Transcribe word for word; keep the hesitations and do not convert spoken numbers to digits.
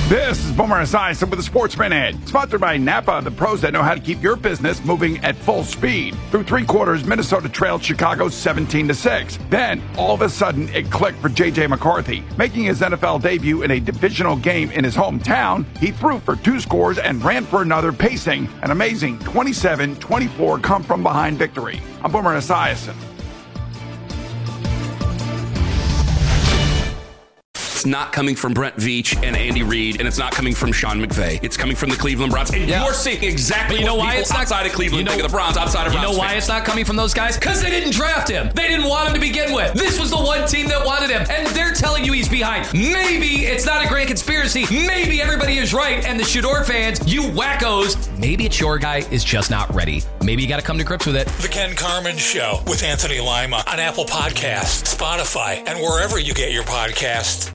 This is Boomer Esiason with the Sports Minute, sponsored by Napa, the pros that know how to keep your business moving at full speed. Through three quarters, Minnesota trailed Chicago seventeen to six. Then, all of a sudden, it clicked for J J McCarthy. Making his N F L debut in a divisional game in his hometown, he threw for two scores and ran for another, pacing an amazing twenty-seven twenty-four come-from-behind victory. I'm Boomer Esiason. It's not coming from Brent Veach and Andy Reid, and it's not coming from Sean McVay. It's coming from the Cleveland Browns. And yeah. you're seeing exactly you know what why people it's not, outside of Cleveland you know, think of the Browns, outside of You Browns know why fans. it's not coming from those guys? Because they didn't draft him. They didn't want him to begin with. This was the one team that wanted him, and they're telling you he's behind. Maybe it's not a grand conspiracy. Maybe everybody is right, and the Shador fans, you wackos, maybe it's your guy is just not ready. Maybe you got to come to grips with it. The Ken Carman Show with Anthony Lima on Apple Podcasts, Spotify, and wherever you get your podcasts.